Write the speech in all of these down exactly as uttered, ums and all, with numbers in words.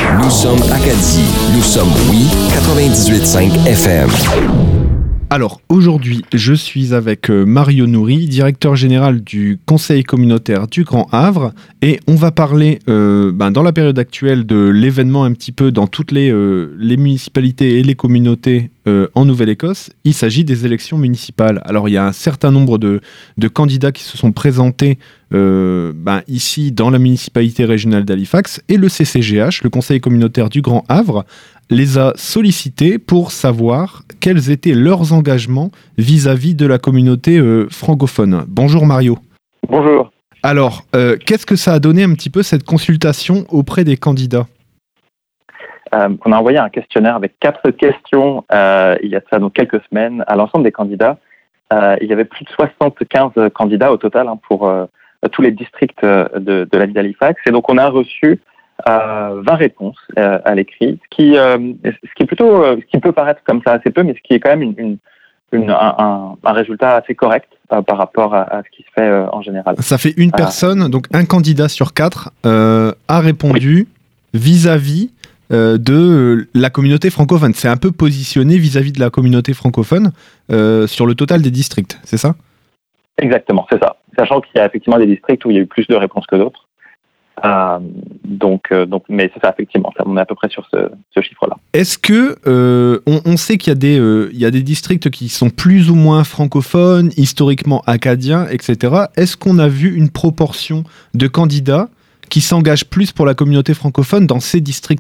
Nous sommes Acadie. Nous sommes Oui quatre-vingt-dix-huit virgule cinq F M. Alors, aujourd'hui, je suis avec Mario Nourri, directeur général du Conseil communautaire du Grand Havre, et on va parler, euh, ben, dans la période actuelle, de l'événement un petit peu dans toutes les, euh, les municipalités et les communautés euh, en Nouvelle-Écosse. Il s'agit des élections municipales. Alors, il y a un certain nombre de, de candidats qui se sont présentés euh, ben, ici, dans la municipalité régionale d'Halifax, et le C C G H, le Conseil communautaire du Grand Havre, les a sollicités pour savoir quels étaient leurs engagements vis-à-vis de la communauté euh, francophone. Bonjour Mario. Bonjour. Alors, euh, qu'est-ce que ça a donné un petit peu cette consultation auprès des candidats ? euh, On a envoyé un questionnaire avec quatre questions euh, il y a ça donc quelques semaines à l'ensemble des candidats. Euh, il y avait plus de soixante-quinze candidats au total hein, pour euh, tous les districts de, de la ville d'Halifax. Et donc on a reçu Euh, vingt réponses euh, à l'écrit, ce qui, euh, ce qui est plutôt, euh, ce qui peut paraître comme ça assez peu, mais ce qui est quand même une, une, une, un, un, un résultat assez correct euh, par rapport à, à ce qui se fait euh, en général. Ça fait une personne, euh, donc un candidat sur quatre euh, a répondu oui. vis-à-vis euh, de la communauté francophone. C'est un peu positionné vis-à-vis de la communauté francophone euh, sur le total des districts, c'est ça ? Exactement, c'est ça. Sachant qu'il y a effectivement des districts où il y a eu plus de réponses que d'autres. Euh, donc, euh, donc, mais c'est ça, effectivement, ça, on est à peu près sur ce, ce chiffre-là. Est-ce que, euh, on, on sait qu'il y a des, euh, il y a des districts qui sont plus ou moins francophones, historiquement acadiens, et cetera. Est-ce qu'on a vu une proportion de candidats qui s'engagent plus pour la communauté francophone dans ces districts-là ?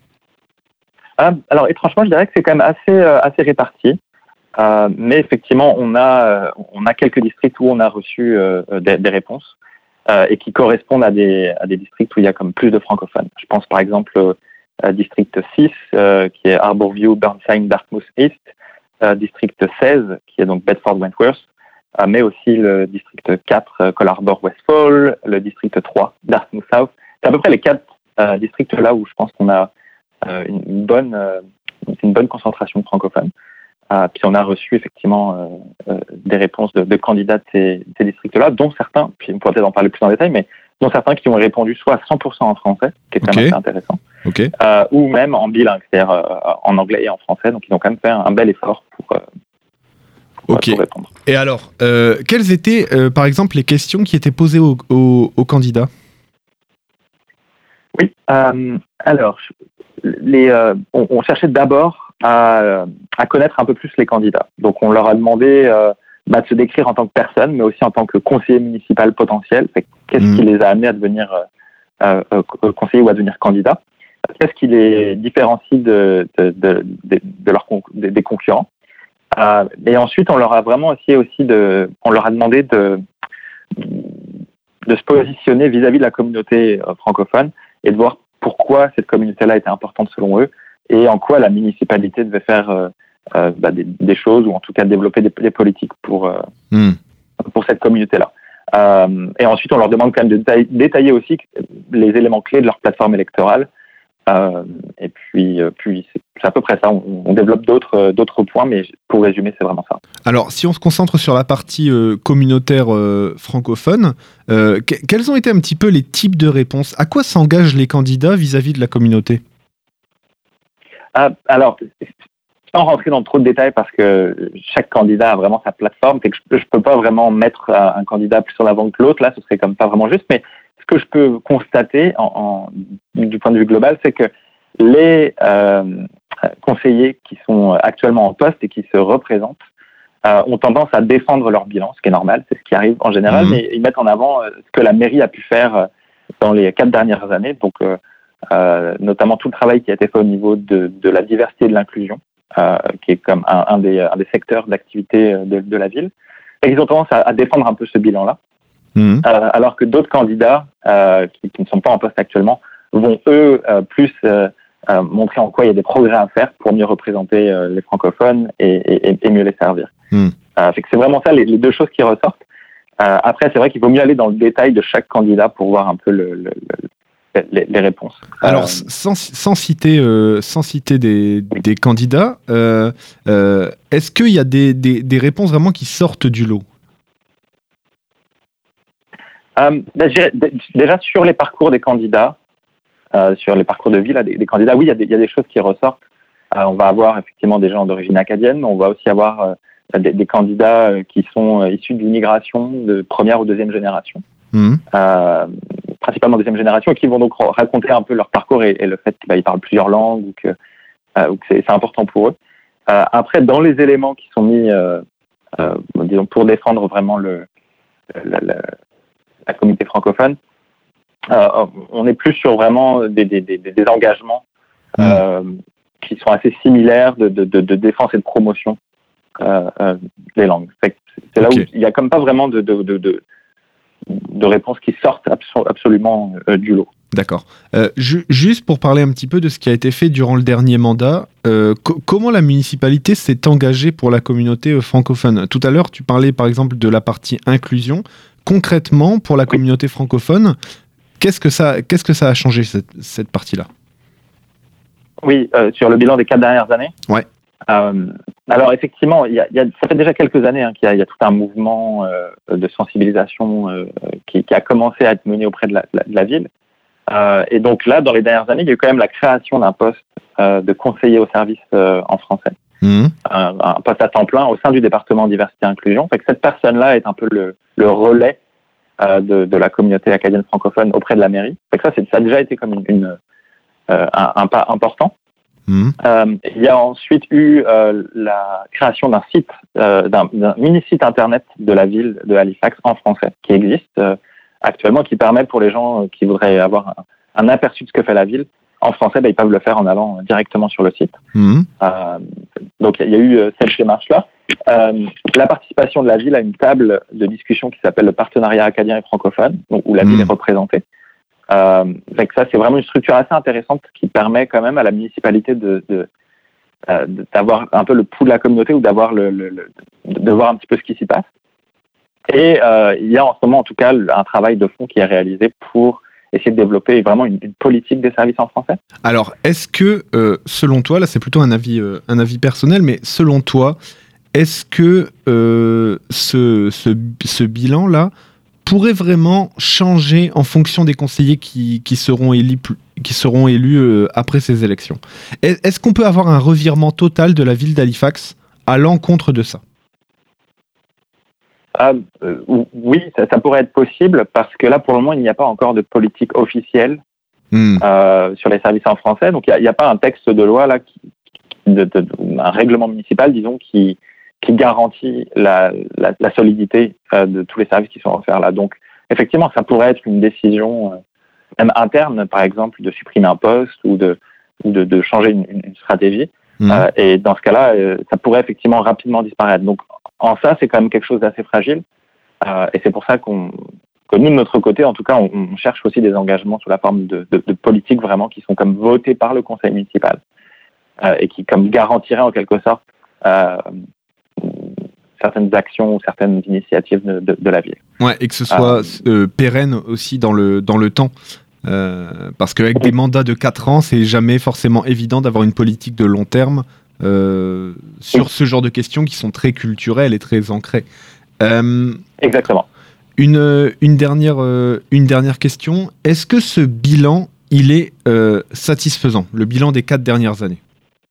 euh, Alors, étrangement, je dirais que c'est quand même assez, euh, assez réparti. Euh, mais effectivement, on a, euh, on a quelques districts où on a reçu euh, des, des réponses. Euh, et qui correspondent à des, à des districts où il y a comme plus de francophones. Je pense par exemple au euh, district six, euh, qui est Arborview, Burnside, Dartmouth East, euh, district seize, qui est donc Bedford-Wentworth, euh, mais aussi le district quatre, euh, Cole Harbour-Westfall, le district trois, Dartmouth South. C'est à peu près les quatre euh, districts là où je pense qu'on a euh, une, une, bonne, euh, une bonne concentration francophone. Euh, puis on a reçu effectivement euh, euh, des réponses de, de candidats de ces, de ces districts-là, dont certains, puis on pourra peut-être en parler plus en détail, mais dont certains qui ont répondu soit à cent pour cent en français, qui est quand okay. même assez intéressant, okay. euh, ou même en bilingue, c'est-à-dire euh, en anglais et en français, donc ils ont quand même fait un, un bel effort pour, euh, pour, okay. pour répondre. Et alors, euh, quelles étaient euh, par exemple les questions qui étaient posées aux, aux, aux candidats ? Oui, euh, alors, les, euh, on, on cherchait d'abord À, à connaître un peu plus les candidats. Donc, on leur a demandé euh, bah, de se décrire en tant que personne, mais aussi en tant que conseiller municipal potentiel. Fait, qu'est-ce mmh. qui les a amenés à devenir euh, euh, conseiller ou à devenir candidat ? Qu'est-ce qui les différencie de, de, de, de, de leurs con- de, des concurrents ? euh, Et ensuite, on leur a vraiment essayé aussi de, on leur a demandé de, de se positionner vis-à-vis de la communauté euh, francophone et de voir pourquoi cette communauté-là était importante selon eux, et en quoi la municipalité devait faire euh, euh, bah, des, des choses, ou en tout cas développer des, des politiques pour, euh, mm. pour cette communauté-là. Euh, et ensuite, on leur demande quand même de détailler, détailler aussi les éléments clés de leur plateforme électorale. Euh, et puis, euh, puis c'est, c'est à peu près ça. On, on développe d'autres, d'autres points, mais pour résumer, c'est vraiment ça. Alors, si on se concentre sur la partie euh, communautaire euh, francophone, euh, que, quels ont été un petit peu les types de réponses ? À quoi s'engagent les candidats vis-à-vis de la communauté ? Euh, alors, sans rentrer dans trop de détails, parce que chaque candidat a vraiment sa plateforme, c'est que je ne peux pas vraiment mettre un candidat plus en avant que l'autre, là, ce serait comme pas vraiment juste, mais ce que je peux constater en, en, du point de vue global, c'est que les euh, conseillers qui sont actuellement en poste et qui se représentent euh, ont tendance à défendre leur bilan, ce qui est normal, c'est ce qui arrive en général, mmh. mais ils mettent en avant ce que la mairie a pu faire dans les quatre dernières années, donc euh, Euh, notamment tout le travail qui a été fait au niveau de, de la diversité et de l'inclusion, euh, qui est comme un, un, des, un des secteurs d'activité de, de la ville. Et ils ont tendance à, à défendre un peu ce bilan-là, mmh. euh, alors que d'autres candidats euh, qui, qui ne sont pas en poste actuellement vont, eux, euh, plus euh, euh, montrer en quoi il y a des progrès à faire pour mieux représenter euh, les francophones et, et, et mieux les servir. Mmh. Euh, fait que c'est vraiment ça les, les deux choses qui ressortent. Euh, après, c'est vrai qu'il vaut mieux aller dans le détail de chaque candidat pour voir un peu le, le, le Les, les réponses. Alors, euh... sans, sans citer, euh, sans citer des, des candidats, euh, euh, est-ce qu'il y a des, des, des réponses vraiment qui sortent du lot ? euh, Déjà, sur les parcours des candidats, euh, sur les parcours de vie là, des, des candidats, oui, il y a des, il y a des choses qui ressortent. Euh, on va avoir effectivement des gens d'origine acadienne, mais on va aussi avoir euh, des, des candidats euh, qui sont euh, issus de l'immigration de première ou deuxième génération, mmh. euh, principalement deuxième génération, et qui vont donc raconter un peu leur parcours et, et le fait qu'ils bah, parlent plusieurs langues ou que, euh, ou que c'est, c'est important pour eux. Euh, après, dans les éléments qui sont mis, euh, euh, disons, pour défendre vraiment le, la, la, la communauté francophone, euh, on est plus sur vraiment des, des, des, des engagements euh, mmh. qui sont assez similaires de, de, de, de défense et de promotion euh, euh, des langues. C'est, c'est là okay. où il n'y a comme pas vraiment de, de, de, de, de réponses qui sortent abso- absolument euh, du lot. D'accord. Euh, ju- juste pour parler un petit peu de ce qui a été fait durant le dernier mandat, euh, co- comment la municipalité s'est engagée pour la communauté euh, francophone ? Tout à l'heure, tu parlais par exemple de la partie inclusion. Concrètement, pour la communauté francophone, qu'est-ce que ça, qu'est-ce que ça a changé, cette, cette partie-là ? Oui, euh, sur le bilan des quatre dernières années. Ouais. Euh, alors effectivement, il y a, il y a, ça fait déjà quelques années hein, qu'il y a, il y a tout un mouvement euh, de sensibilisation euh, qui, qui a commencé à être mené auprès de la, de la, de la ville. Euh, et donc là, dans les dernières années, il y a eu quand même la création d'un poste euh, de conseiller au service euh, en français, mmh. un, un poste à temps plein au sein du département diversité et inclusion. Fait que cette personne-là est un peu le, le relais euh, de, de la communauté acadienne francophone auprès de la mairie. Fait que ça, c'est, ça a déjà été comme une, une, euh, un, un pas important. Mmh. Euh, il y a ensuite eu euh, la création d'un site, euh, d'un, d'un mini-site internet de la ville de Halifax en français qui existe euh, actuellement, qui permet pour les gens qui voudraient avoir un, un aperçu de ce que fait la ville en français, bah, ils peuvent le faire en allant directement sur le site. Mmh. Euh, donc il y a eu euh, cette démarche-là. Euh, la participation de la ville à une table de discussion qui s'appelle le partenariat acadien et francophone, donc, où la mmh. ville est représentée. Euh, fait que ça, c'est vraiment une structure assez intéressante qui permet quand même à la municipalité de, de, euh, d'avoir un peu le pouls de la communauté ou d'avoir le, le, le, de voir un petit peu ce qui s'y passe. Et euh, il y a en ce moment, en tout cas, un travail de fond qui est réalisé pour essayer de développer vraiment une, une politique des services en français. Alors, est-ce que, euh, selon toi, là c'est plutôt un avis, euh, un avis personnel, mais selon toi, est-ce que euh, ce, ce, ce bilan-là pourrait vraiment changer en fonction des conseillers qui, qui seront élus, qui seront élus euh, après ces élections ? Est-ce qu'on peut avoir un revirement total de la ville d'Halifax à l'encontre de ça ? Ah, euh, oui, ça, ça pourrait être possible parce que là, pour le moment, il n'y a pas encore de politique officielle mmh. euh, sur les services en français. Donc, il n'y a, a pas un texte de loi, là, qui, de, de, un règlement municipal, disons, qui, qui garantit la, la, la solidité euh, de tous les services qui sont offerts là. Donc, effectivement, ça pourrait être une décision, euh, même interne, par exemple, de supprimer un poste ou de, ou de, de changer une, une stratégie. Mmh. Euh, et dans ce cas-là, euh, ça pourrait effectivement rapidement disparaître. Donc, en ça, c'est quand même quelque chose d'assez fragile. Euh, et c'est pour ça qu'on, que nous, de notre côté, en tout cas, on, on cherche aussi des engagements sous la forme de, de, de politiques vraiment qui sont comme votés par le conseil municipal euh, et qui comme garantiraient en quelque sorte euh, certaines actions ou certaines initiatives de, de, de la ville. Ouais, et que ce soit euh, euh, pérenne aussi dans le, dans le temps. Euh, parce qu'avec oui. des mandats de quatre ans, c'est jamais forcément évident d'avoir une politique de long terme euh, sur oui. ce genre de questions qui sont très culturelles et très ancrées. Euh, Exactement. Une, une, dernière, euh, une dernière question. Est-ce que ce bilan, il est euh, satisfaisant, le bilan des quatre dernières années ?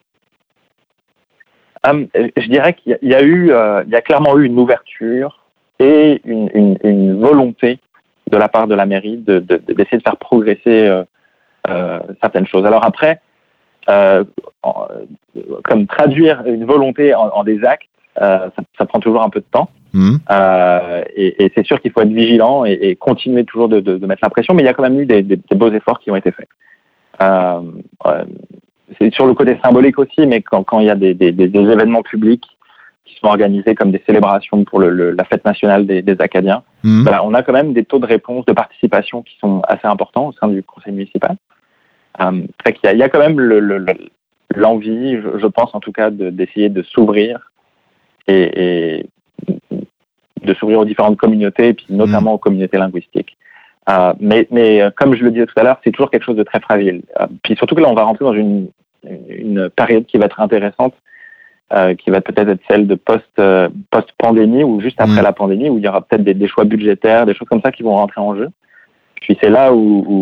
Um, je dirais qu'il y a, il y a eu, euh, il y a clairement eu une ouverture et une, une, une volonté de la part de la mairie de, de, de, d'essayer de faire progresser euh, euh, certaines choses. Alors après, euh, en, comme traduire une volonté en, en des actes, euh, ça, ça prend toujours un peu de temps. Mmh. Euh, et, et c'est sûr qu'il faut être vigilant et, et continuer toujours de, de, de mettre la pression, mais il y a quand même eu des, des, des beaux efforts qui ont été faits. Euh, euh, c'est sur le côté symbolique aussi, mais quand, quand il y a des, des, des événements publics qui sont organisés comme des célébrations pour le, le, la fête nationale des, des Acadiens, mmh. ben, on a quand même des taux de réponse, de participation qui sont assez importants au sein du conseil municipal. Euh, fait qu'il y a, il y a quand même le, le, l'envie, je, je pense en tout cas, de, d'essayer de s'ouvrir et, et de s'ouvrir aux différentes communautés, et puis notamment mmh. aux communautés linguistiques. Euh, mais, mais comme je le disais tout à l'heure, c'est toujours quelque chose de très fragile. Euh, puis surtout que là, on va rentrer dans une, une période qui va être intéressante, euh, qui va peut-être être celle de post, euh, post-pandémie ou juste après mmh. la pandémie, où il y aura peut-être des, des choix budgétaires, des choses comme ça qui vont rentrer en jeu. Puis c'est là où, où,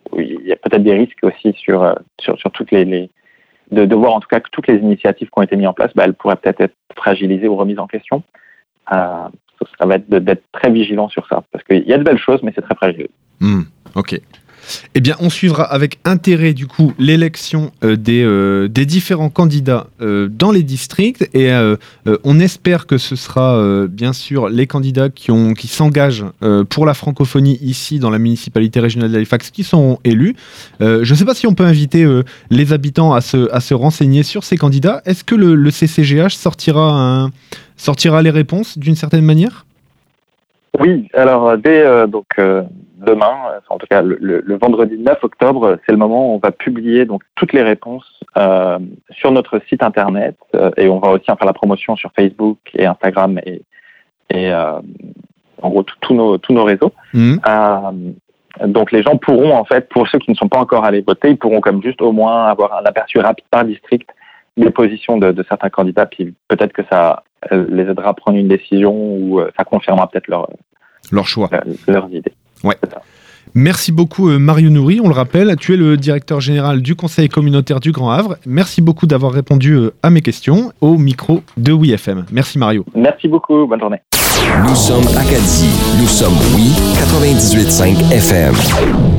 il y a peut-être des risques aussi sur, sur, sur toutes les, les de, de voir en tout cas que toutes les initiatives qui ont été mises en place, bah, elles pourraient peut-être être fragilisées ou remises en question. Euh, ça va être de, d'être très vigilant sur ça, parce qu'il y a de belles choses, mais c'est très fragile. Mmh, ok. Eh bien, on suivra avec intérêt, du coup, l'élection euh, des, euh, des différents candidats euh, dans les districts. Et euh, euh, on espère que ce sera, euh, bien sûr, les candidats qui, ont, qui s'engagent euh, pour la francophonie ici, dans la municipalité régionale d'Halifax, qui seront élus. Euh, je ne sais pas si on peut inviter euh, les habitants à se, à se renseigner sur ces candidats. Est-ce que le, le C C G H sortira, un, sortira les réponses d'une certaine manière ? Oui, alors dès euh, donc euh, demain, en tout cas le, le, le vendredi neuf octobre, c'est le moment où on va publier donc toutes les réponses euh, sur notre site internet euh, et on va aussi en faire la promotion sur Facebook et Instagram et, et euh, en gros tous nos tous nos réseaux. Mmh. Euh, donc les gens pourront en fait, pour ceux qui ne sont pas encore allés voter, ils pourront comme juste au moins avoir un aperçu rapide par district des positions de, de certains candidats, puis peut-être que ça euh, les aidera à prendre une décision ou euh, ça confirmera peut-être leur leur choix, euh, leurs idées. Ouais. Merci beaucoup euh, Mario Nourry, on le rappelle, tu es le directeur général du Conseil communautaire du Grand Havre. Merci beaucoup d'avoir répondu euh, à mes questions au micro de Oui F M. Merci Mario. Merci beaucoup, bonne journée. Nous sommes Acadie, nous sommes Oui quatre-vingt-dix-huit virgule cinq F M.